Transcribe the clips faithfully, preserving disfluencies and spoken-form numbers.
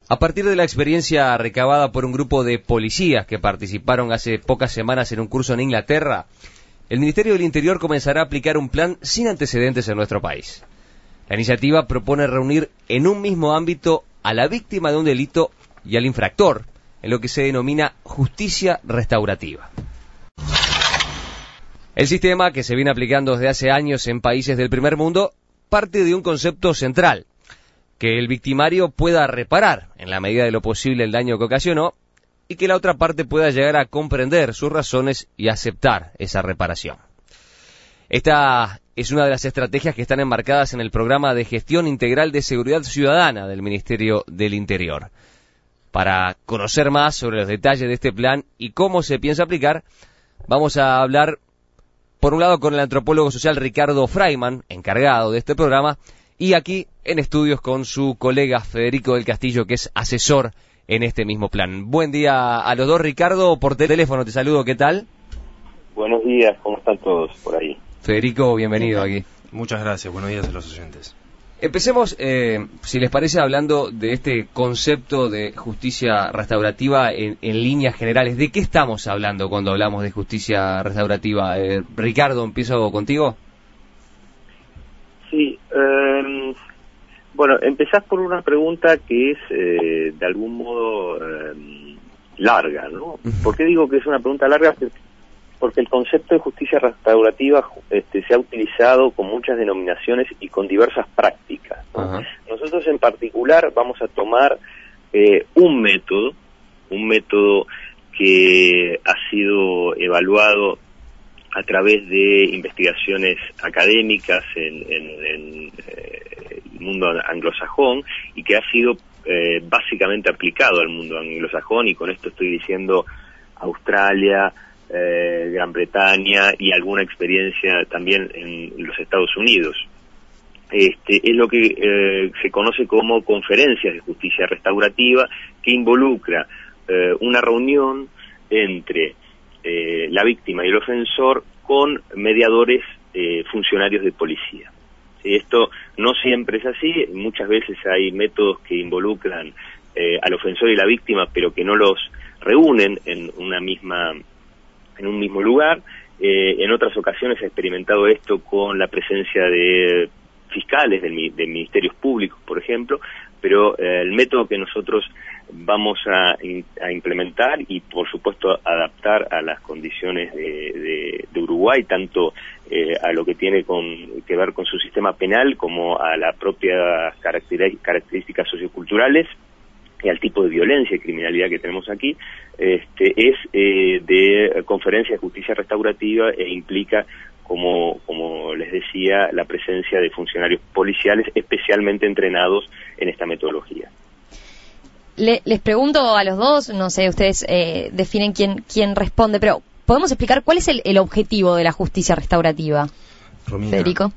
A partir de la experiencia recabada por un grupo de policías que participaron hace pocas semanas en un curso en Inglaterra, el Ministerio del Interior comenzará a aplicar un plan sin antecedentes en nuestro país. La iniciativa propone reunir en un mismo ámbito a la víctima de un delito y al infractor, en lo que se denomina justicia restaurativa. El sistema, que se viene aplicando desde hace años en países del primer mundo, parte de un concepto central: que el victimario pueda reparar, en la medida de lo posible, el daño que ocasionó, y que la otra parte pueda llegar a comprender sus razones y aceptar esa reparación. Esta es una de las estrategias que están enmarcadas en el Programa de Gestión Integral de Seguridad Ciudadana del Ministerio del Interior. Para conocer más sobre los detalles de este plan y cómo se piensa aplicar, vamos a hablar, por un lado, con el antropólogo social Ricardo Freyman, encargado de este programa, y aquí en estudios con su colega Federico del Castillo, que es asesor en este mismo plan. Buen día a los dos. Ricardo, por teléfono te saludo, ¿qué tal? Buenos días, ¿cómo están todos por ahí? Federico, bienvenido aquí. Muchas gracias, buenos días a los oyentes. Empecemos, eh, si les parece, hablando de este concepto de justicia restaurativa en, en líneas generales. ¿De qué estamos hablando cuando hablamos de justicia restaurativa? Eh, Ricardo, empiezo contigo. Sí, eh, bueno, empezás por una pregunta que es eh, de algún modo eh, larga, ¿no? ¿Por qué digo que es una pregunta larga? Porque el concepto de justicia restaurativa este, se ha utilizado con muchas denominaciones y con diversas prácticas, ¿no? Ajá. Nosotros en particular vamos a tomar eh, un método, un método que ha sido evaluado a través de investigaciones académicas en, en, en eh, el mundo anglosajón y que ha sido eh, básicamente aplicado al mundo anglosajón, y con esto estoy diciendo Australia, eh, Gran Bretaña y alguna experiencia también en los Estados Unidos. Este, es lo que eh, se conoce como conferencias de justicia restaurativa, que involucra eh, una reunión entre Eh, la víctima y el ofensor con mediadores eh, funcionarios de policía. ¿Sí? Esto no siempre es así, muchas veces hay métodos que involucran eh, al ofensor y la víctima, pero que no los reúnen en una misma, en un mismo lugar. Eh, en otras ocasiones he experimentado esto con la presencia de fiscales, de, de ministerios públicos, por ejemplo, pero eh, el método que nosotros vamos a, a implementar y, por supuesto, adaptar a las condiciones de, de, de Uruguay, tanto eh, a lo que tiene con, que ver con su sistema penal como a las propias características socioculturales y al tipo de violencia y criminalidad que tenemos aquí, este, es eh, de conferencia de justicia restaurativa e implica, como, como les decía, la presencia de funcionarios policiales especialmente entrenados en esta metodología. Le, les pregunto a los dos, no sé, ustedes eh, definen quién, quién responde, pero ¿podemos explicar cuál es el, el objetivo de la justicia restaurativa? Romina, Federico.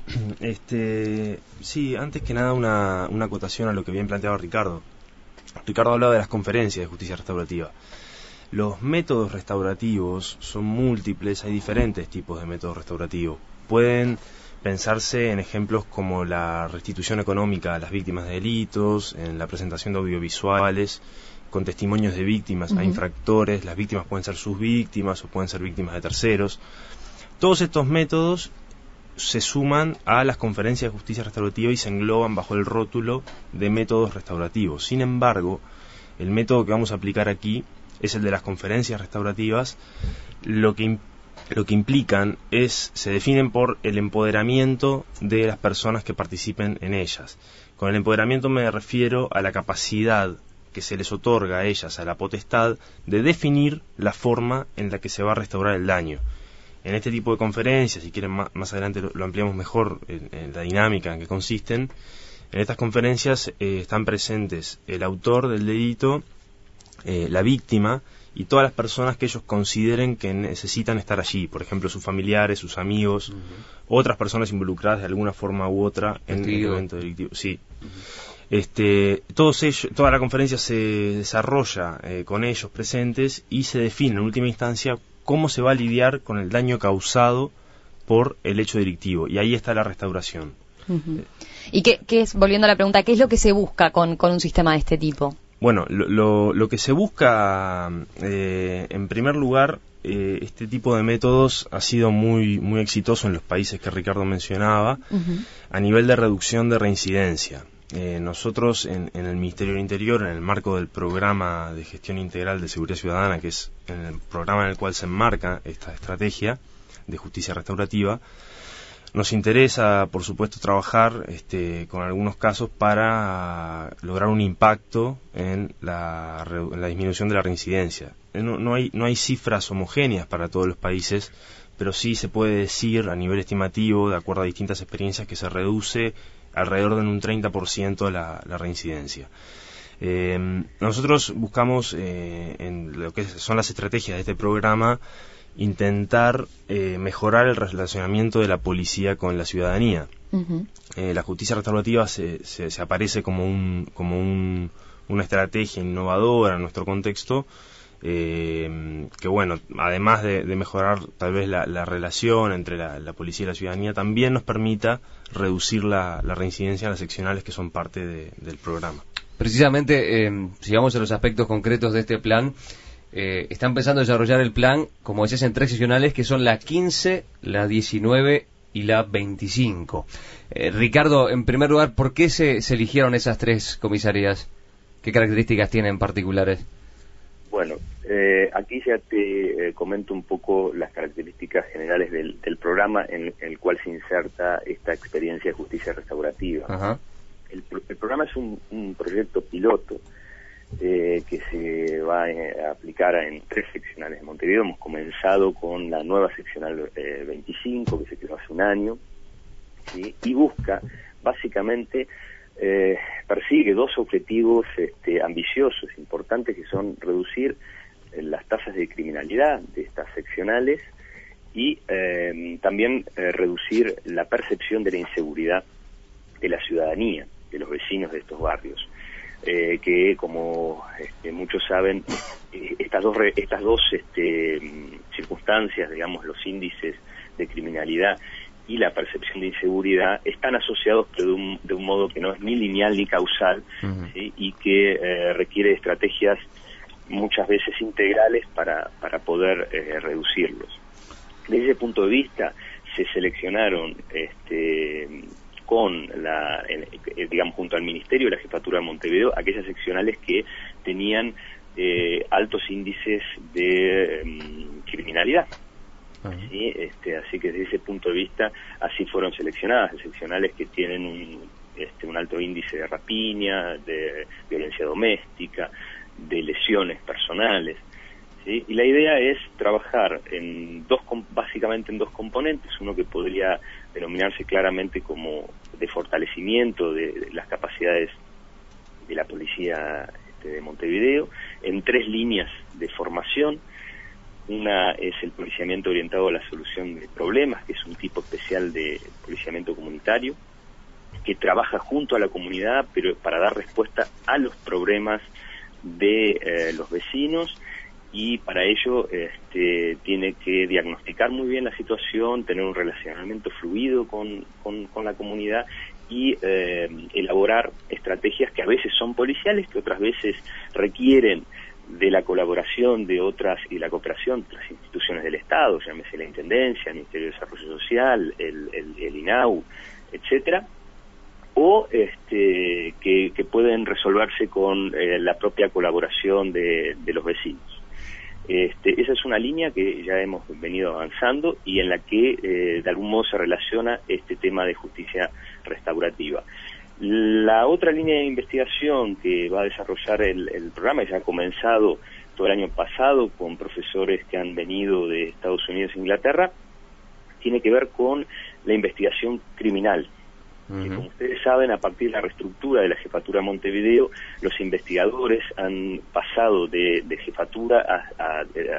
Este, sí, antes que nada una, una acotación a lo que bien planteaba Ricardo. Ricardo hablaba de las conferencias de justicia restaurativa. Los métodos restaurativos son múltiples, hay diferentes tipos de métodos restaurativos. Pueden pensarse en ejemplos como la restitución económica a las víctimas de delitos, en la presentación de audiovisuales, con testimonios de víctimas uh-huh. a infractores. Las víctimas pueden ser sus víctimas o pueden ser víctimas de terceros. Todos estos métodos se suman a las conferencias de justicia restaurativa y se engloban bajo el rótulo de métodos restaurativos. Sin embargo, el método que vamos a aplicar aquí es el de las conferencias restaurativas. Lo que Lo que implican es, se definen por el empoderamiento de las personas que participen en ellas. Con el empoderamiento me refiero a la capacidad que se les otorga a ellas, a la potestad de definir la forma en la que se va a restaurar el daño. En este tipo de conferencias, si quieren más, más adelante lo, lo ampliamos mejor en, en la dinámica en que consisten, en estas conferencias eh, están presentes el autor del delito, eh, la víctima y todas las personas que ellos consideren que necesitan estar allí, por ejemplo sus familiares, sus amigos, uh-huh. otras personas involucradas de alguna forma u otra en el evento delictivo. Sí. Uh-huh. Este, todos ellos, toda la conferencia se desarrolla eh, con ellos presentes y se define en última instancia cómo se va a lidiar con el daño causado por el hecho delictivo, y ahí está la restauración. Uh-huh. ¿Y qué, qué es, volviendo a la pregunta, qué es lo que se busca con, con un sistema de este tipo? Bueno, lo, lo, lo que se busca, eh, en primer lugar, eh, este tipo de métodos ha sido muy, muy exitoso en los países que Ricardo mencionaba, uh-huh. a nivel de reducción de reincidencia. Eh, nosotros en, en el Ministerio del Interior, en el marco del Programa de Gestión Integral de Seguridad Ciudadana, que es el programa en el cual se enmarca esta estrategia de justicia restaurativa, nos interesa, por supuesto, trabajar este, con algunos casos para lograr un impacto en la, en la disminución de la reincidencia. No, no hay, no hay cifras homogéneas para todos los países, pero sí se puede decir a nivel estimativo, de acuerdo a distintas experiencias, que se reduce alrededor de un treinta por ciento la, la reincidencia. Eh, nosotros buscamos, eh, en lo que son las estrategias de este programa, intentar eh, mejorar el relacionamiento de la policía con la ciudadanía. Uh-huh. Eh, la justicia restaurativa se, se, se aparece como un como un, una estrategia innovadora en nuestro contexto, eh, que bueno, además de, de mejorar tal vez la, la relación entre la, la policía y la ciudadanía, también nos permita reducir la, la reincidencia en las seccionales que son parte de, del programa. Precisamente, eh, si vamos a los aspectos concretos de este plan, Eh, está empezando a desarrollar el plan, como decías, en tres seccionales que son la quince, la diecinueve y la veinticinco. Eh, Ricardo, en primer lugar, ¿por qué se, se eligieron esas tres comisarías? ¿Qué características tienen particulares? Bueno, eh, aquí ya te eh, comento un poco las características generales del, del programa en el cual se inserta esta experiencia de justicia restaurativa. Ajá. El, el programa es un, un proyecto piloto Eh, que se va a aplicar en tres seccionales de Montevideo. Hemos comenzado con la nueva seccional eh, veinticinco, que se creó hace un año, ¿sí? Y busca, básicamente, eh, persigue dos objetivos este, ambiciosos, importantes, que son reducir eh, las tasas de criminalidad de estas seccionales y eh, también eh, reducir la percepción de la inseguridad de la ciudadanía, de los vecinos de estos barrios. Eh, que como este, muchos saben, eh, estas dos re, estas dos este, circunstancias, digamos, los índices de criminalidad y la percepción de inseguridad, están asociados, pero de un, de un modo que no es ni lineal ni causal, uh-huh. ¿sí? Y que eh, requiere estrategias muchas veces integrales para, para poder eh, reducirlos. Desde ese punto de vista, se seleccionaron este con la, eh, digamos, junto al Ministerio y la Jefatura de Montevideo, aquellas seccionales que tenían eh, altos índices de um, criminalidad. Uh-huh. ¿Sí? Este, así que desde ese punto de vista, así fueron seleccionadas, seccionales que tienen un, este, un alto índice de rapiña, de violencia doméstica, de lesiones personales. ¿Sí? Y la idea es trabajar en dos, básicamente en dos componentes, uno que podría denominarse claramente como de fortalecimiento de, de las capacidades de la policía este, de Montevideo, en tres líneas de formación. Una es el policiamiento orientado a la solución de problemas, que es un tipo especial de policiamiento comunitario, que trabaja junto a la comunidad, pero para dar respuesta a los problemas de eh, los vecinos, y para ello este, tiene que diagnosticar muy bien la situación, tener un relacionamiento fluido con, con, con la comunidad y eh, elaborar estrategias que a veces son policiales, que otras veces requieren de la colaboración de otras y la cooperación de las instituciones del Estado, llámese la Intendencia, el Ministerio de Desarrollo Social, el, el, el I N A U, etcétera, o este, que, que pueden resolverse con eh, la propia colaboración de, de los vecinos. Este, esa es una línea que ya hemos venido avanzando y en la que eh, de algún modo se relaciona este tema de justicia restaurativa. La otra línea de investigación que va a desarrollar el, el programa, ya ha comenzado todo el año pasado con profesores que han venido de Estados Unidos e Inglaterra, tiene que ver con la investigación criminal. Que, como ustedes saben, a partir de la reestructura de la Jefatura de Montevideo, los investigadores han pasado de, de jefatura a, a,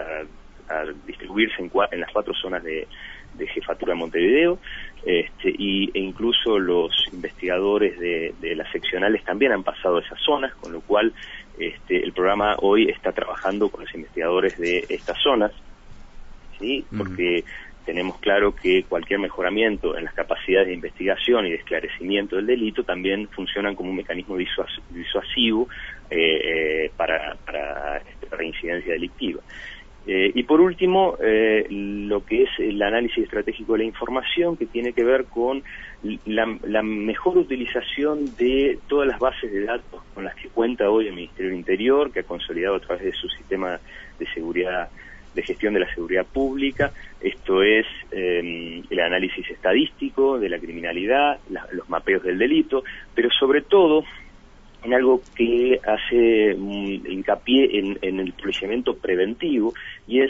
a, a distribuirse en, cua, en las cuatro zonas de, de Jefatura de Montevideo, este, y, e incluso los investigadores de, de las seccionales también han pasado a esas zonas, con lo cual este, el programa hoy está trabajando con los investigadores de estas zonas, ¿sí? Porque uh-huh. tenemos claro que cualquier mejoramiento en las capacidades de investigación y de esclarecimiento del delito también funcionan como un mecanismo disuas- disuasivo eh, para, para esta reincidencia delictiva. Eh, y por último, eh, lo que es el análisis estratégico de la información, que tiene que ver con la, la mejor utilización de todas las bases de datos con las que cuenta hoy el Ministerio del Interior, que ha consolidado a través de su sistema de seguridad, de gestión de la seguridad pública. Esto es eh, el análisis estadístico de la criminalidad, la, los mapeos del delito, pero sobre todo en algo que hace um, hincapié en, en el policiamiento preventivo, y es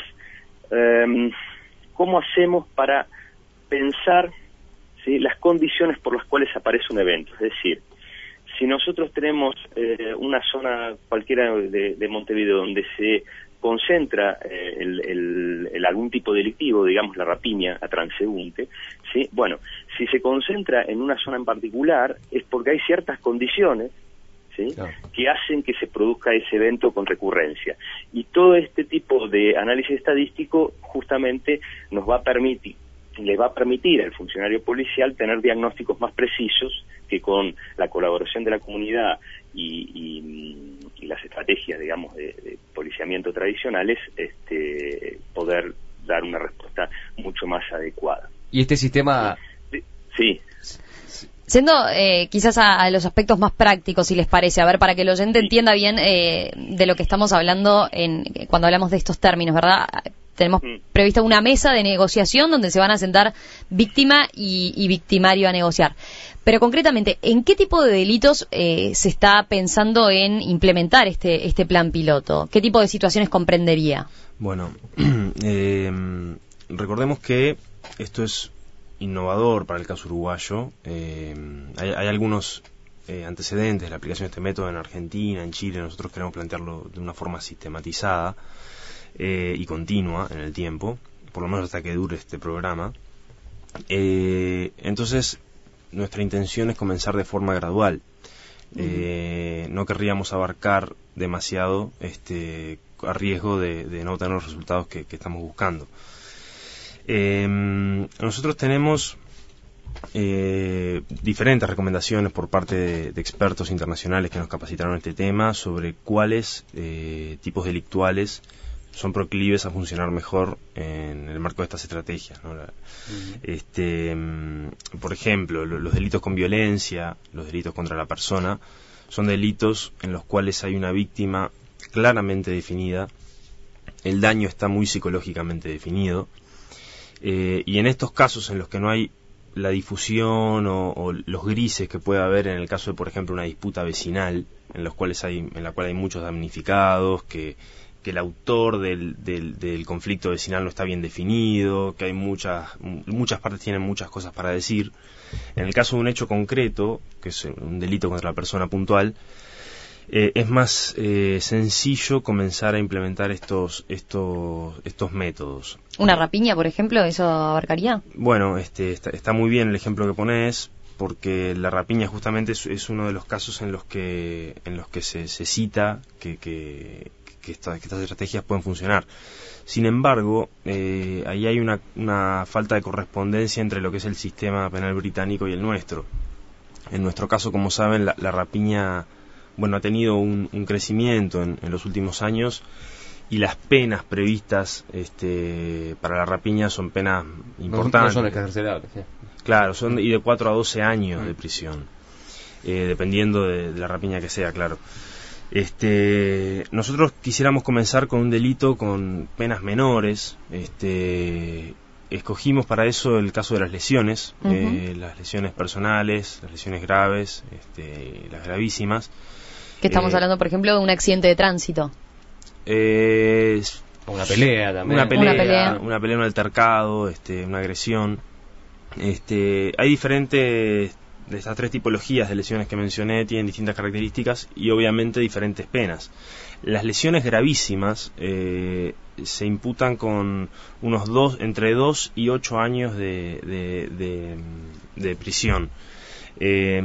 um, cómo hacemos para pensar, ¿sí?, las condiciones por las cuales aparece un evento. Es decir, si nosotros tenemos eh, una zona cualquiera de, de Montevideo donde se concentra eh, el, el, el algún tipo delictivo, digamos la rapiña a transeúnte, ¿sí? Bueno, si se concentra en una zona en particular es porque hay ciertas condiciones, ¿sí?, claro, que hacen que se produzca ese evento con recurrencia. Y todo este tipo de análisis estadístico justamente nos va a permitir, le va a permitir al funcionario policial tener diagnósticos más precisos que con la colaboración de la comunidad y, y, y las estrategias, digamos, de, de policiamiento tradicionales, este, poder dar una respuesta mucho más adecuada. ¿Y este sistema...? Sí. sí. Siendo eh, quizás a, a los aspectos más prácticos, si les parece, a ver, para que el oyente entienda bien eh, de lo que estamos hablando en cuando hablamos de estos términos, ¿verdad? Tenemos prevista una mesa de negociación donde se van a sentar víctima y, y victimario a negociar. Pero concretamente, ¿en qué tipo de delitos eh, se está pensando en implementar este, este plan piloto? ¿Qué tipo de situaciones comprendería? Bueno, eh, recordemos que esto es innovador para el caso uruguayo. Eh, hay, hay algunos eh, antecedentes de la aplicación de este método en Argentina, en Chile. Nosotros queremos plantearlo de una forma sistematizada eh, y continua en el tiempo, por lo menos hasta que dure este programa. Eh, entonces, nuestra intención es comenzar de forma gradual. Eh, no querríamos abarcar demasiado este, a riesgo de, de no obtener los resultados que, que estamos buscando. Eh, nosotros tenemos eh, diferentes recomendaciones por parte de, de expertos internacionales que nos capacitaron en este tema sobre cuáles eh, tipos delictuales son proclives a funcionar mejor en el marco de estas estrategias, ¿no? La, uh-huh. este, por ejemplo, lo, los delitos con violencia, los delitos contra la persona, son delitos en los cuales hay una víctima claramente definida, el daño está muy psicológicamente definido. Eh, y en estos casos en los que no hay la difusión o, o los grises que puede haber en el caso de, por ejemplo, una disputa vecinal, en los cuales hay, en la cual hay muchos damnificados, que, que el autor del, del, del conflicto vecinal no está bien definido, que hay muchas, muchas partes tienen muchas cosas para decir. En el caso de un hecho concreto, que es un delito contra la persona puntual, Eh, es más eh, sencillo comenzar a implementar estos estos estos métodos. ¿Una rapiña, por ejemplo, eso abarcaría? Bueno, este está, está muy bien el ejemplo que pones, porque la rapiña justamente es, es uno de los casos en los que en los que se, se cita que que, que, esta, que estas estrategias pueden funcionar. Sin embargo, eh, ahí hay una, una falta de correspondencia entre lo que es el sistema penal británico y el nuestro. En nuestro caso, como saben, la, la rapiña bueno, ha tenido un, un crecimiento en, en los últimos años, y las penas previstas este, para la rapiña son penas importantes. No son excarcelables, ¿sí? Claro, son de, y de cuatro a doce años mm. de prisión, eh, dependiendo de, de la rapiña que sea, claro. Este, nosotros quisiéramos comenzar con un delito con penas menores. Este, escogimos para eso el caso de las lesiones, uh-huh. eh, las lesiones personales, las lesiones graves, este, las gravísimas. Que estamos eh, hablando, por ejemplo, de un accidente de tránsito. Eh, una pelea también. Una pelea, una pelea, una pelea, un altercado, este, una agresión. Este, hay diferentes, de estas tres tipologías de lesiones que mencioné, tienen distintas características y obviamente diferentes penas. Las lesiones gravísimas eh, se imputan con unos dos, entre dos y ocho años de, de, de, de prisión. Eh,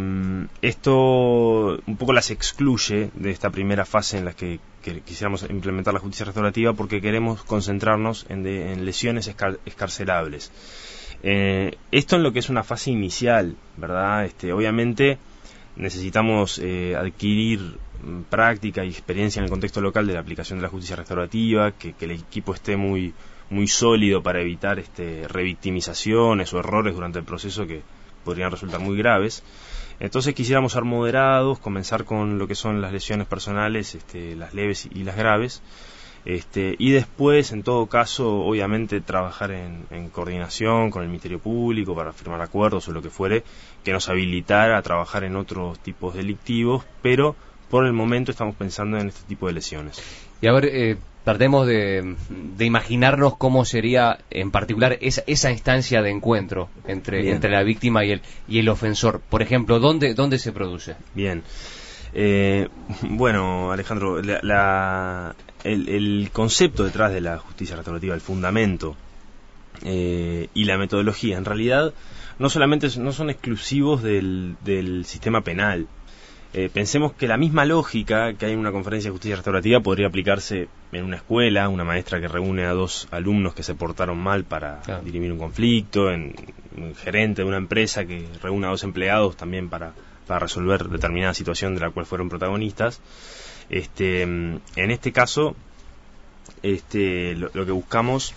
esto un poco las excluye de esta primera fase en la que, que quisiéramos implementar la justicia restaurativa, porque queremos concentrarnos en, de, en lesiones escar, escarcelables. Eh, esto en lo que es una fase inicial, ¿verdad? Este, obviamente necesitamos eh, adquirir práctica y experiencia en el contexto local de la aplicación de la justicia restaurativa, que, que el equipo esté muy muy sólido para evitar este, revictimizaciones o errores durante el proceso que podrían resultar muy graves. Entonces quisiéramos ser moderados, comenzar con lo que son las lesiones personales, este, las leves y las graves, este, y después, en todo caso, obviamente trabajar en, en coordinación con el Ministerio Público para firmar acuerdos o lo que fuere, que nos habilitara a trabajar en otros tipos delictivos, pero por el momento estamos pensando en este tipo de lesiones. Y a ver, eh, tratemos de, de imaginarnos cómo sería en particular esa, esa instancia de encuentro entre, entre la víctima y el, y el ofensor. Por ejemplo, ¿dónde, dónde se produce? Bien. Eh, bueno, Alejandro, la, la, el, el concepto detrás de la justicia restaurativa, el fundamento eh, y la metodología, en realidad no solamente no son exclusivos del, del sistema penal. Eh, pensemos que la misma lógica que hay en una conferencia de justicia restaurativa podría aplicarse en una escuela, una maestra que reúne a dos alumnos que se portaron mal para claro. dirimir un conflicto, en un gerente de una empresa que reúne a dos empleados también para, para resolver determinada situación de la cual fueron protagonistas. Este, en este caso, este, lo, lo que buscamos...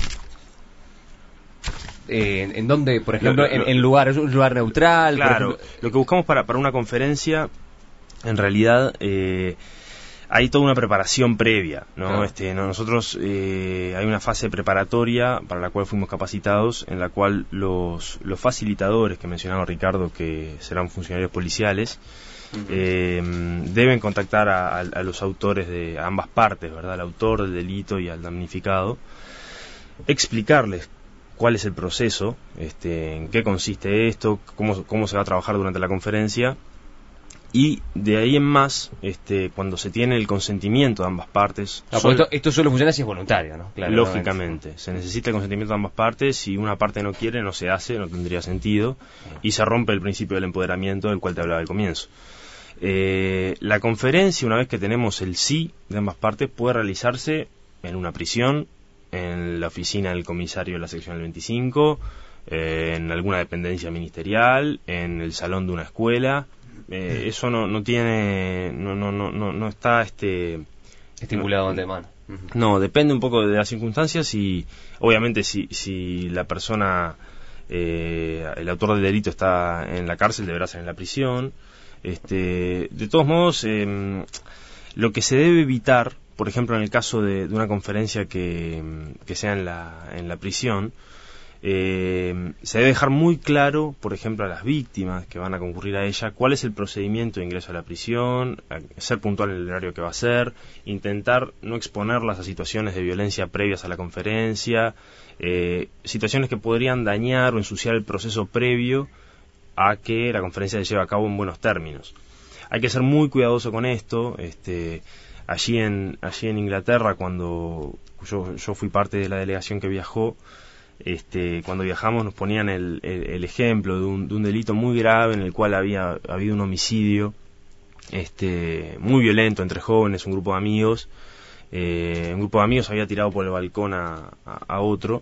Eh, ¿En dónde, por ejemplo, lo, lo, en, en lugar, es un lugar neutral? Claro, por ejemplo... lo que buscamos para, para una conferencia, en realidad, eh, hay toda una preparación previa, ¿no? Claro. Este, ¿no? Nosotros, eh, hay una fase preparatoria para la cual fuimos capacitados, en la cual los, los facilitadores que mencionaba Ricardo, que serán funcionarios policiales, uh-huh. eh, deben contactar a, a, a los autores de a ambas partes, ¿verdad? Al autor del delito y al damnificado, explicarles cuál es el proceso, este, en qué consiste esto, cómo, cómo se va a trabajar durante la conferencia, y de ahí en más, este, cuando se tiene el consentimiento de ambas partes... Ah, sol... esto, esto solo funciona si es voluntario, ¿no? Claro, lógicamente, no, se necesita el consentimiento de ambas partes. Si una parte no quiere, no se hace, no tendría sentido, y se rompe el principio del empoderamiento del cual te hablaba al comienzo. Eh, la conferencia, una vez que tenemos el sí de ambas partes, puede realizarse en una prisión, en la oficina del comisario de la sección del veinticinco, eh, en alguna dependencia ministerial, en el salón de una escuela. Eh, eso no, no tiene, no, no, no, no, no está este estipulado no, antemano. No, depende un poco de las circunstancias y obviamente si, si la persona, eh, el autor del delito está en la cárcel, deberá ser en la prisión. Este, de todos modos, eh, lo que se debe evitar, por ejemplo, en el caso de, de una conferencia que, que sea en la, en la prisión, eh, se debe dejar muy claro, por ejemplo, a las víctimas que van a concurrir a ella, cuál es el procedimiento de ingreso a la prisión, a ser puntual en el horario que va a ser, intentar no exponerlas a situaciones de violencia previas a la conferencia, eh, situaciones que podrían dañar o ensuciar el proceso previo a que la conferencia se lleve a cabo en buenos términos. Hay que ser muy cuidadoso con esto. Este, allí en allí en Inglaterra, cuando yo, yo fui parte de la delegación que viajó, este, cuando viajamos nos ponían el, el, el ejemplo de un, de un delito muy grave en el cual había habido un homicidio este, muy violento entre jóvenes, un grupo de amigos. Eh, un grupo de amigos había tirado por el balcón a, a, a otro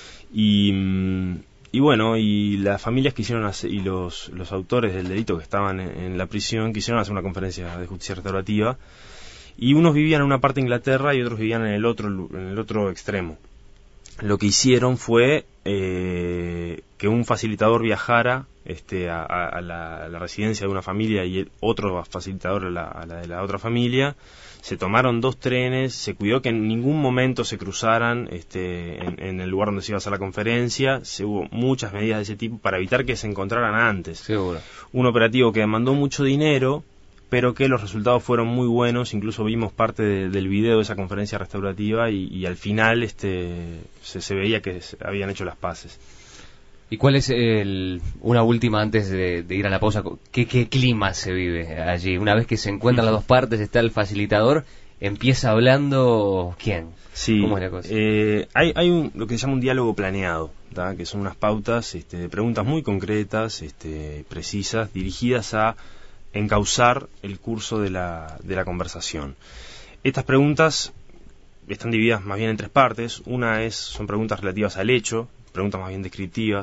y... Y bueno, y las familias quisieron hacer, y los, los autores del delito que estaban en, en la prisión quisieron hacer una conferencia de justicia restaurativa, y unos vivían en una parte de Inglaterra y otros vivían en el otro, en el otro extremo. Lo que hicieron fue eh, que un facilitador viajara este, a, a, la, a la residencia de una familia y el otro facilitador a la, a la de la otra familia. Se tomaron dos trenes, se cuidó que en ningún momento se cruzaran este, en, en el lugar donde se iba a hacer la conferencia. Se hubo muchas medidas de ese tipo para evitar que se encontraran antes. Seguro. Un operativo que demandó mucho dinero, pero que los resultados fueron muy buenos. Incluso vimos parte de, del video de esa conferencia restaurativa y, y al final este, se, se veía que se habían hecho las paces. ¿Y cuál es el, una última antes de, de ir a la pausa? ¿Qué, ¿Qué clima se vive allí? Una vez que se encuentran las dos partes, está el facilitador, empieza hablando ¿quién? Sí, ¿cómo es la cosa? Eh, hay, hay un, lo que se llama un diálogo planeado, ¿tá? Que son unas pautas este, de preguntas muy concretas, este, precisas, dirigidas a encauzar el curso de la, de la conversación. Estas preguntas están divididas más bien en tres partes. Una es son preguntas relativas al hecho, preguntas más bien descriptivas.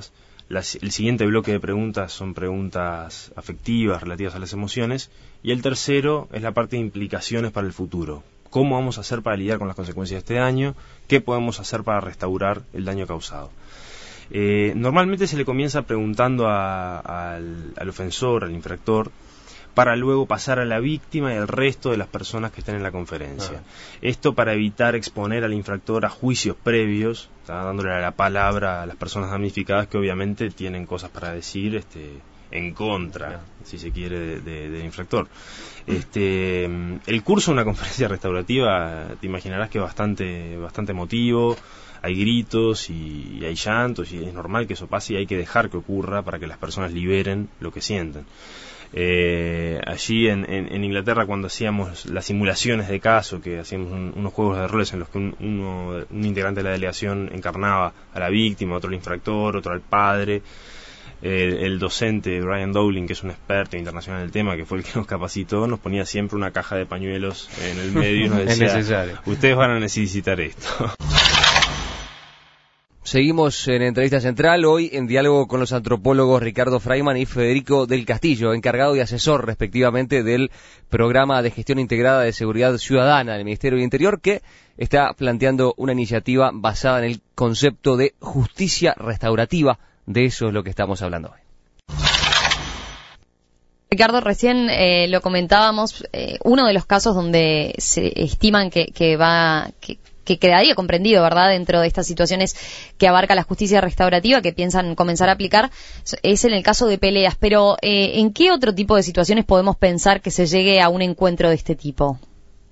Las, el siguiente bloque de preguntas son preguntas afectivas relativas a las emociones, y el tercero es la parte de implicaciones para el futuro. ¿Cómo vamos a hacer para lidiar con las consecuencias de este daño? ¿Qué podemos hacer para restaurar el daño causado? Eh, normalmente se le comienza preguntando a, a, al, al ofensor, al infractor, para luego pasar a la víctima y al resto de las personas que estén en la conferencia. Ah. Esto para evitar exponer al infractor a juicios previos, ¿tá? Dándole la palabra a las personas damnificadas, que obviamente tienen cosas para decir este, en contra, ah. si se quiere, de, de, del infractor. Este, el curso de una conferencia restaurativa, te imaginarás que es bastante, bastante emotivo. Hay gritos y, y hay llantos, y es normal que eso pase, y hay que dejar que ocurra para que las personas liberen lo que sienten. Eh, allí en, en, en Inglaterra, cuando hacíamos las simulaciones de caso, que hacíamos un, unos juegos de roles en los que un, uno, un integrante de la delegación encarnaba a la víctima, otro al infractor, otro al padre, eh, el docente Brian Dowling, que es un experto internacional en el tema, que fue el que nos capacitó, nos ponía siempre una caja de pañuelos en el medio y nos decía, es necesario. Ustedes van a necesitar esto. Seguimos en Entrevista Central, hoy en diálogo con los antropólogos Ricardo Freyman y Federico del Castillo, encargado y asesor respectivamente del Programa de Gestión Integrada de Seguridad Ciudadana del Ministerio del Interior, que está planteando una iniciativa basada en el concepto de justicia restaurativa. De eso es lo que estamos hablando hoy. Ricardo, recién eh, lo comentábamos, eh, uno de los casos donde se estiman que, que va... Que, que quedaría comprendido, ¿verdad?, dentro de estas situaciones que abarca la justicia restaurativa, que piensan comenzar a aplicar, es en el caso de peleas. Pero, eh, ¿en qué otro tipo de situaciones podemos pensar que se llegue a un encuentro de este tipo?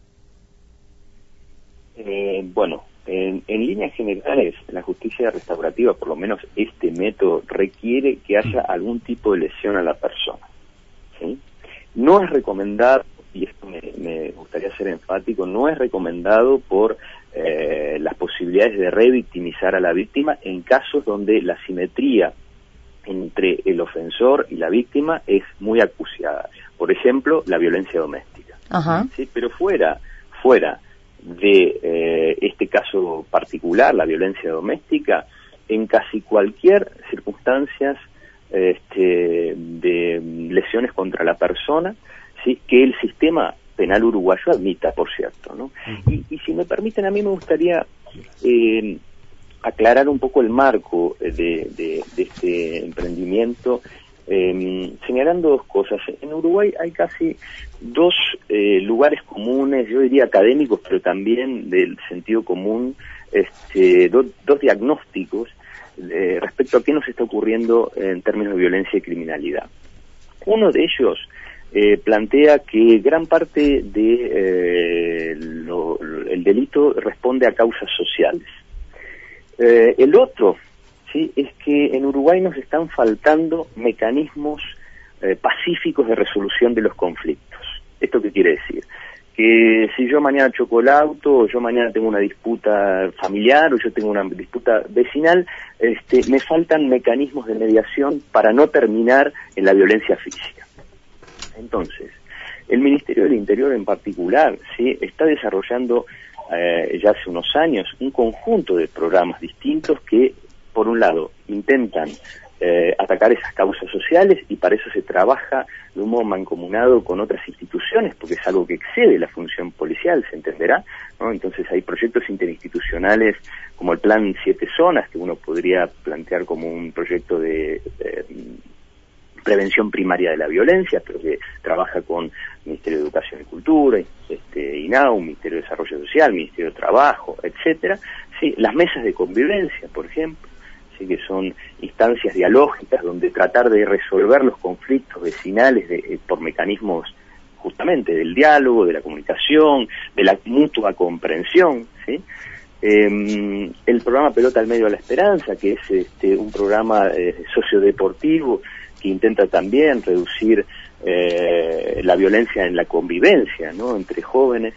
Eh, bueno, en, en líneas generales, la justicia restaurativa, por lo menos este método, requiere que haya algún tipo de lesión a la persona, ¿sí? No es recomendado, y esto me, me gustaría ser enfático, no es recomendado por eh, las posibilidades de revictimizar a la víctima en casos donde la simetría entre el ofensor y la víctima es muy acuciada. Por ejemplo, la violencia doméstica. Ajá. ¿Sí? Pero fuera, fuera de eh, este caso particular, la violencia doméstica, en casi cualquier circunstancias este, de lesiones contra la persona, ¿sí?, que el sistema penal uruguayo admita, por cierto, ¿no? Y, y si me permiten, a mí me gustaría eh, aclarar un poco el marco de, de, de este emprendimiento, eh, señalando dos cosas. En Uruguay hay casi dos eh, lugares comunes, yo diría académicos, pero también del sentido común, este, do, dos diagnósticos eh, respecto a qué nos está ocurriendo en términos de violencia y criminalidad. Uno de ellos Eh, plantea que gran parte de eh, lo, el delito responde a causas sociales. Eh, el otro, sí, es que en Uruguay nos están faltando mecanismos eh, pacíficos de resolución de los conflictos. ¿Esto qué quiere decir? Que si yo mañana choco el auto, o yo mañana tengo una disputa familiar, o yo tengo una disputa vecinal, este, me faltan mecanismos de mediación para no terminar en la violencia física. Entonces, el Ministerio del Interior en particular, sí, está desarrollando eh, ya hace unos años un conjunto de programas distintos que, por un lado, intentan eh, atacar esas causas sociales, y para eso se trabaja de un modo mancomunado con otras instituciones, porque es algo que excede la función policial, se entenderá, ¿no? Entonces hay proyectos interinstitucionales como el Plan Siete Zonas, que uno podría plantear como un proyecto de... de prevención primaria de la violencia, pero que trabaja con Ministerio de Educación y Cultura, este, INAU, Ministerio de Desarrollo Social, Ministerio de Trabajo, etcétera. Sí, las mesas de convivencia, por ejemplo, sí, que son instancias dialógicas donde tratar de resolver los conflictos vecinales de, eh, por mecanismos justamente del diálogo, de la comunicación, de la mutua comprensión, ¿sí? Eh, el programa Pelota al Medio de la Esperanza, que es este, un programa eh, sociodeportivo que intenta también reducir eh, la violencia en la convivencia, ¿no?, entre jóvenes.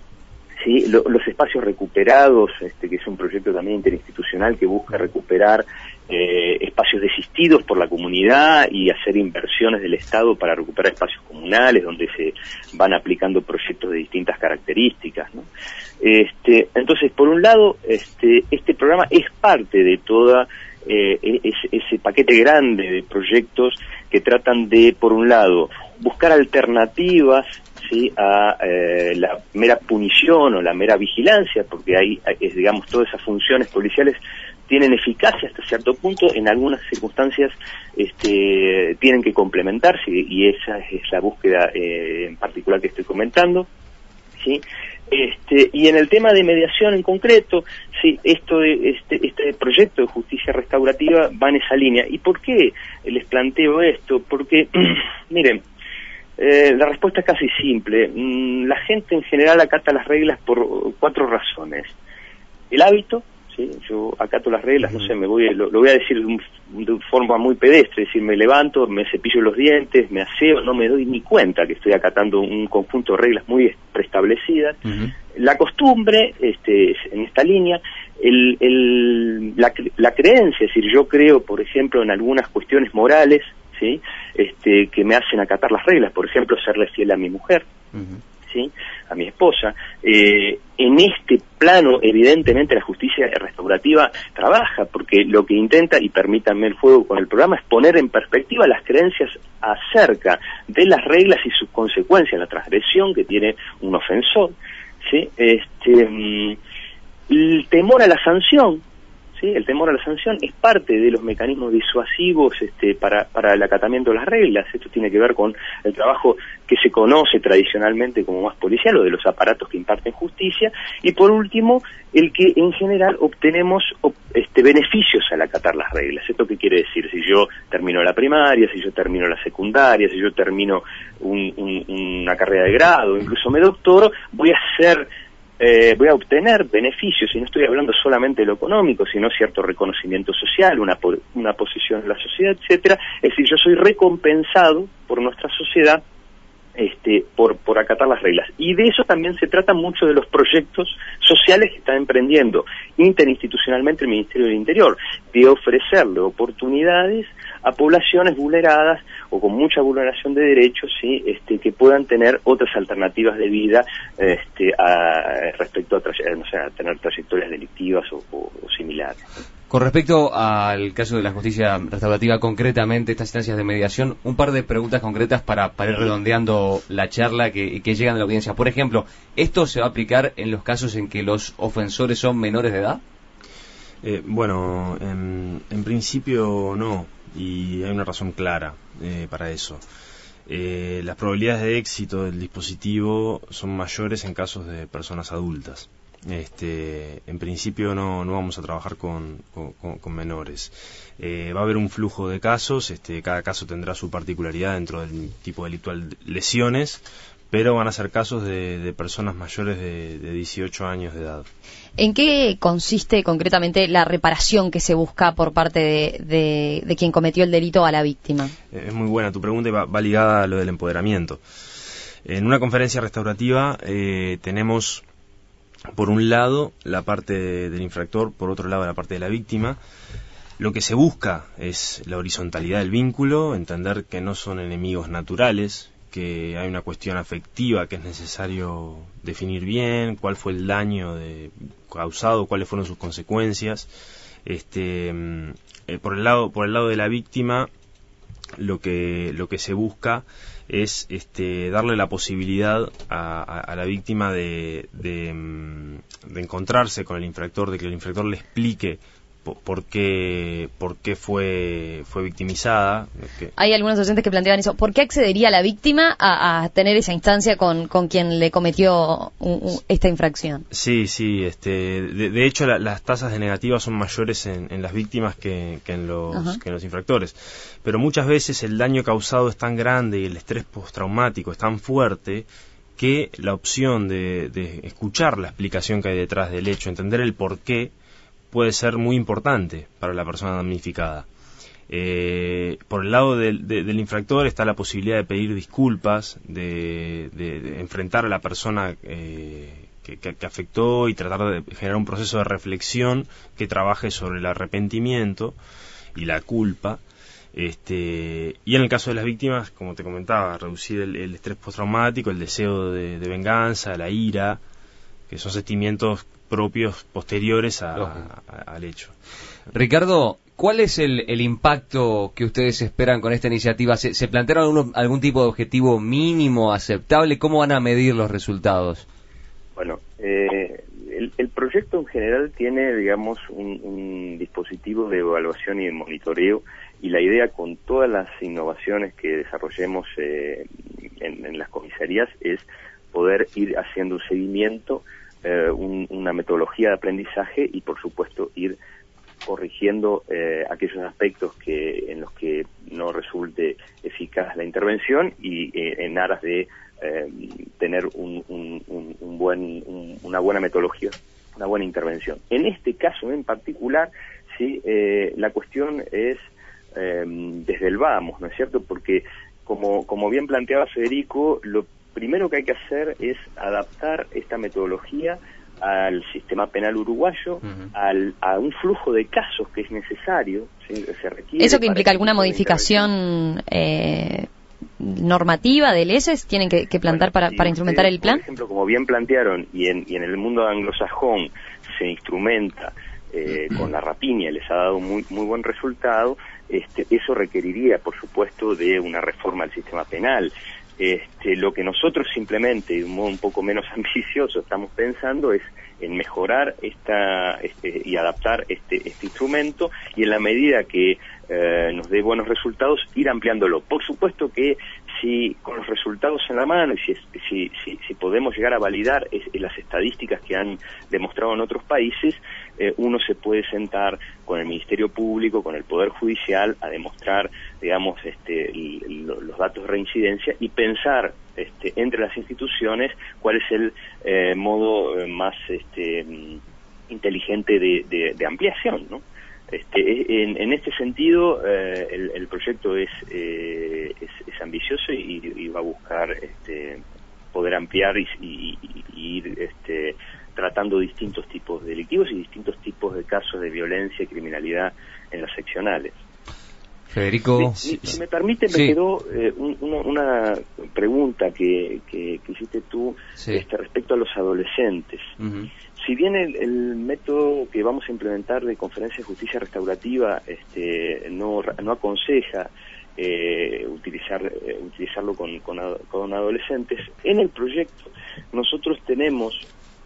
Sí, Lo, los espacios recuperados, este, que es un proyecto también interinstitucional que busca recuperar eh, espacios desistidos por la comunidad y hacer inversiones del Estado para recuperar espacios comunales donde se van aplicando proyectos de distintas características, ¿no? Este, entonces, por un lado, este, este programa es parte de toda eh, ese, ese paquete grande de proyectos que tratan de, por un lado, buscar alternativas, ¿sí?, a eh, la mera punición o la mera vigilancia, porque ahí, es, digamos, todas esas funciones policiales tienen eficacia hasta cierto punto, en algunas circunstancias este, tienen que complementarse, y esa es la búsqueda eh, en particular que estoy comentando, ¿sí? Este, y en el tema de mediación en concreto, sí, esto de, este, este proyecto de justicia restaurativa va en esa línea. ¿Y por qué les planteo esto? Porque, miren, eh, la respuesta es casi simple. Mm, la gente en general acata las reglas por cuatro razones. El hábito, ¿sí? Yo acato las reglas, no sé, me voy, lo, lo voy a decir de, un, de forma muy pedestre, es decir, me levanto, me cepillo los dientes, me aseo, no me doy ni cuenta que estoy acatando un conjunto de reglas muy preestablecidas. Uh-huh. La costumbre, este, en esta línea, el, el, la, la creencia, es decir, yo creo, por ejemplo, en algunas cuestiones morales, ¿sí?, este, que me hacen acatar las reglas, por ejemplo, serle fiel a mi mujer, uh-huh, ¿sí?, a mi esposa. Eh, en este plano, evidentemente, la justicia restaurativa trabaja, porque lo que intenta, y permítanme el juego con el programa, es poner en perspectiva las creencias acerca de las reglas y sus consecuencias, la transgresión que tiene un ofensor, ¿sí? Este, el temor a la sanción, ¿sí? El temor a la sanción es parte de los mecanismos disuasivos este, para, para el acatamiento de las reglas. Esto tiene que ver con el trabajo que se conoce tradicionalmente como más policial, o de los aparatos que imparten justicia, y por último, el que en general obtenemos este, beneficios al acatar las reglas. ¿Esto qué quiere decir? Si yo termino la primaria, si yo termino la secundaria, si yo termino un, un, una carrera de grado, incluso me doctoro, voy a ser Eh, voy a obtener beneficios, y no estoy hablando solamente de lo económico, sino cierto reconocimiento social, una, una posición en la sociedad, etcétera. Es decir, yo soy recompensado por nuestra sociedad este, por, por acatar las reglas. Y de eso también se trata mucho de los proyectos sociales que está emprendiendo interinstitucionalmente el Ministerio del Interior, de ofrecerle oportunidades a poblaciones vulneradas o con mucha vulneración de derechos, ¿sí?, este, que puedan tener otras alternativas de vida este, a, respecto a, no sé, a tener trayectorias delictivas o, o, o similares. Con respecto al caso de la justicia restaurativa, concretamente, estas instancias de mediación, un par de preguntas concretas para, para ir redondeando la charla que, que llegan de la audiencia. Por ejemplo, ¿esto se va a aplicar en los casos en que los ofensores son menores de edad? Eh, bueno, en, en principio no, y hay una razón clara eh, para eso. Eh, las probabilidades de éxito del dispositivo son mayores en casos de personas adultas. Este, en principio no, no vamos a trabajar con, con, con menores. Eh, va a haber un flujo de casos, este, cada caso tendrá su particularidad dentro del tipo delictual de lesiones, pero van a ser casos de, de personas mayores de, de dieciocho años de edad. ¿En qué consiste concretamente la reparación que se busca por parte de, de, de quien cometió el delito a la víctima? Eh, es muy buena tu pregunta y va, va ligada a lo del empoderamiento. En una conferencia restaurativa eh, tenemos, por un lado, la parte del infractor, por otro lado, la parte de la víctima. Lo que se busca es la horizontalidad del vínculo, entender que no son enemigos naturales, que hay una cuestión afectiva que es necesario definir bien, cuál fue el daño de, causado, cuáles fueron sus consecuencias. Este, eh, por el lado, por el lado de la víctima, lo que, lo que se busca es este, darle la posibilidad a, a, a la víctima de, de, de encontrarse con el infractor, de que el infractor le explique por, por qué, por qué fue, fue victimizada. Que... Hay algunos docentes que plantean eso. ¿Por qué accedería la víctima a, a tener esa instancia con, con quien le cometió un, un, esta infracción? Sí, sí. Este, de, de hecho, la, las tasas de negativas son mayores en, en las víctimas que, que, en los, que en los infractores. Pero muchas veces el daño causado es tan grande y el estrés postraumático es tan fuerte que la opción de, de escuchar la explicación que hay detrás del hecho, entender el porqué, puede ser muy importante para la persona damnificada. Eh, por el lado del, de, del infractor está la posibilidad de pedir disculpas, de, de, de enfrentar a la persona eh, que, que, que afectó y tratar de generar un proceso de reflexión que trabaje sobre el arrepentimiento y la culpa. Este, y en el caso de las víctimas, como te comentaba, reducir el, el estrés postraumático, el deseo de, de venganza, la ira, que son sentimientos propios posteriores a, a, al hecho. Ricardo, ¿Cuál es el, el impacto que ustedes esperan con esta iniciativa? ¿Se, se plantearon algún, algún tipo de objetivo mínimo aceptable? ¿Cómo van a medir los resultados? Bueno, eh, el, el proyecto en general tiene, digamos, un, un dispositivo de evaluación y de monitoreo, y la idea con todas las innovaciones que desarrollemos eh, en, en las comisarías es poder ir haciendo un seguimiento, eh, un, una metodología de aprendizaje y, por supuesto, ir corrigiendo eh, aquellos aspectos que en los que no resulte eficaz la intervención y eh, en aras de eh, tener un, un, un, un buen, un, una buena metodología, una buena intervención. En este caso en particular, sí, eh, la cuestión es eh, desde el vamos, ¿no es cierto? Porque como, como bien planteaba Federico, lo primero que hay que hacer es adaptar esta metodología al sistema penal uruguayo, uh-huh. al, a un flujo de casos que es necesario, se, se requiere. ¿Eso que implica alguna modificación eh, normativa de leyes tienen que, que plantar bueno, para, si para instrumentar ustedes, el plan? Por ejemplo, como bien plantearon, y en, y en el mundo anglosajón se instrumenta eh, con la rapiña, les ha dado muy, muy buen resultado, este, eso requeriría, por supuesto, de una reforma al sistema penal. Este, lo que nosotros simplemente, de un modo un poco menos ambicioso, estamos pensando es en mejorar esta este, y adaptar este, este instrumento, y en la medida que eh, nos dé buenos resultados, ir ampliándolo. Por supuesto que si con los resultados en la mano y si, si, si, si podemos llegar a validar es, las estadísticas que han demostrado en otros países, eh, uno se puede sentar con el Ministerio Público, con el Poder Judicial, a demostrar, digamos, este, el, el, los datos de reincidencia y pensar este, entre las instituciones cuál es el eh, modo eh, más este, inteligente de, de, de ampliación, ¿no? Este, en, en este sentido, eh, el, el proyecto es, eh, es, es ambicioso y, y va a buscar este, poder ampliar y, y, y ir este, tratando distintos tipos delictivos y distintos tipos de casos de violencia y criminalidad en las seccionales. Federico, si, si, si me permite, me sí. quedó eh, un, una, una pregunta que, que, que hiciste tú sí. este, respecto a los adolescentes. Uh-huh. Si bien el, el método que vamos a implementar de conferencia de justicia restaurativa este, no, no aconseja eh, utilizar eh, utilizarlo con, con, con adolescentes, en el proyecto nosotros tenemos,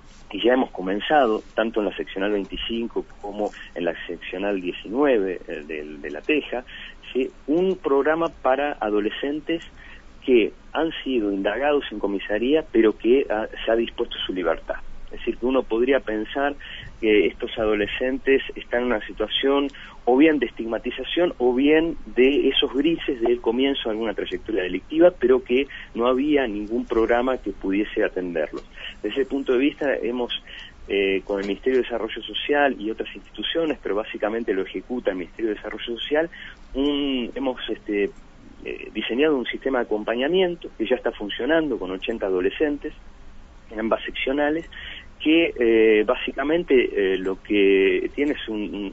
y ya hemos comenzado, tanto en la seccional veinticinco como en la seccional diecinueve eh, de, de La Teja, ¿sí? un programa para adolescentes que han sido indagados en comisaría, pero que ha, se ha dispuesto su libertad. Es decir, que uno podría pensar que estos adolescentes están en una situación o bien de estigmatización o bien de esos grises del comienzo de alguna trayectoria delictiva, pero que no había ningún programa que pudiese atenderlos. Desde ese punto de vista hemos, eh, con el Ministerio de Desarrollo Social y otras instituciones, pero básicamente lo ejecuta el Ministerio de Desarrollo Social, un, hemos este, eh, diseñado un sistema de acompañamiento que ya está funcionando con ochenta adolescentes en ambas seccionales, que eh, básicamente eh, lo que tiene es un, un,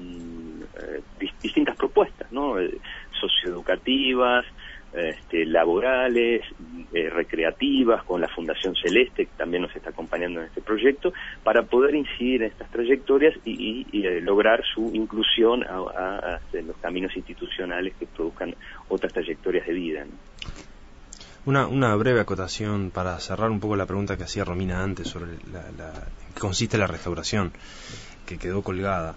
un, eh, distintas propuestas, ¿no? Eh, socioeducativas, este, laborales, eh, recreativas, con la Fundación Celeste, que también nos está acompañando en este proyecto, para poder incidir en estas trayectorias y, y, y eh, lograr su inclusión a, a, a los caminos institucionales que produzcan otras trayectorias de vida, ¿no? Una, una breve acotación para cerrar un poco la pregunta que hacía Romina antes sobre la, la, en qué consiste la restauración, que quedó colgada.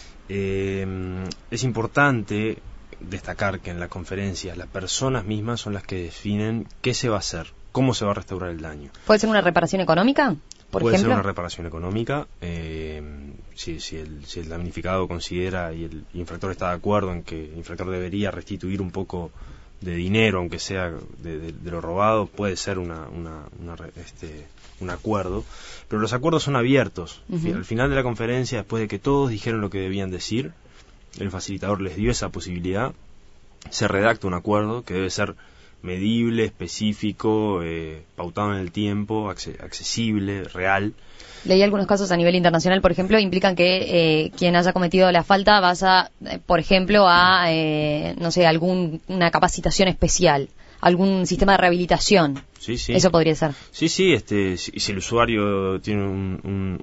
Eh, es importante destacar que en la conferencia las personas mismas son las que definen qué se va a hacer, cómo se va a restaurar el daño. ¿Puede ser una reparación económica, por Puede ejemplo? ser una reparación económica, eh, si, si, el, si el damnificado considera y el infractor está de acuerdo en que el infractor debería restituir un poco de dinero, aunque sea de, de, de lo robado, puede ser una, una, una, este, un acuerdo, pero los acuerdos son abiertos. Uh-huh. Al final de la conferencia, después de que todos dijeron lo que debían decir, el facilitador les dio esa posibilidad, se redacta un acuerdo que debe ser medible, específico, eh, pautado en el tiempo, acce- accesible, real. Leí algunos casos a nivel internacional, por ejemplo, implican que eh, quien haya cometido la falta vaya, eh, por ejemplo, a, eh, no sé, alguna capacitación especial, algún sistema de rehabilitación. Sí, sí. Eso podría ser. Sí, sí, este, si, si el usuario tiene un, un, un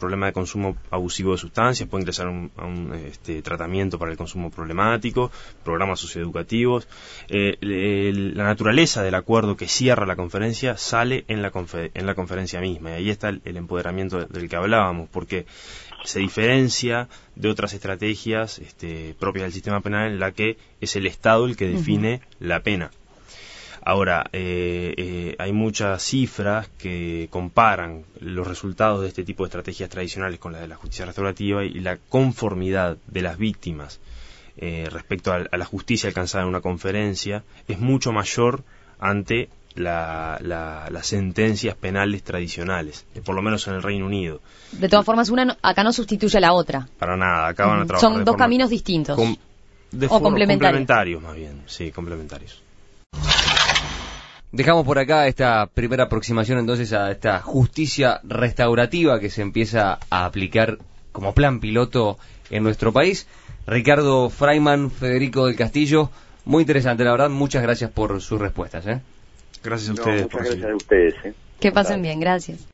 problema de consumo abusivo de sustancias, puede ingresar a un, a un este, tratamiento para el consumo problemático, programas socioeducativos. Eh, el, la naturaleza del acuerdo que cierra la conferencia sale en la, confer en la conferencia misma, y ahí está el, el empoderamiento del que hablábamos, porque se diferencia de otras estrategias este, propias del sistema penal en la que es el Estado el que define uh-huh. la pena. Ahora, eh, eh, hay muchas cifras que comparan los resultados de este tipo de estrategias tradicionales con las de la justicia restaurativa, y la conformidad de las víctimas eh, respecto a, a la justicia alcanzada en una conferencia es mucho mayor ante la, la, las sentencias penales tradicionales, eh, por lo menos en el Reino Unido. De todas formas, una no, acá no sustituye a la otra. Para nada, acá van a trabajar. Son dos caminos distintos. Com, de o complementarios. Complementarios, más bien, sí, complementarios. Dejamos por acá esta primera aproximación entonces a esta justicia restaurativa que se empieza a aplicar como plan piloto en nuestro país. Ricardo Fraiman, Federico del Castillo, muy interesante, la verdad, muchas gracias por sus respuestas. ¿eh? Gracias a ustedes. No, muchas por gracias a ustedes. ¿eh? Que pasen bien, gracias.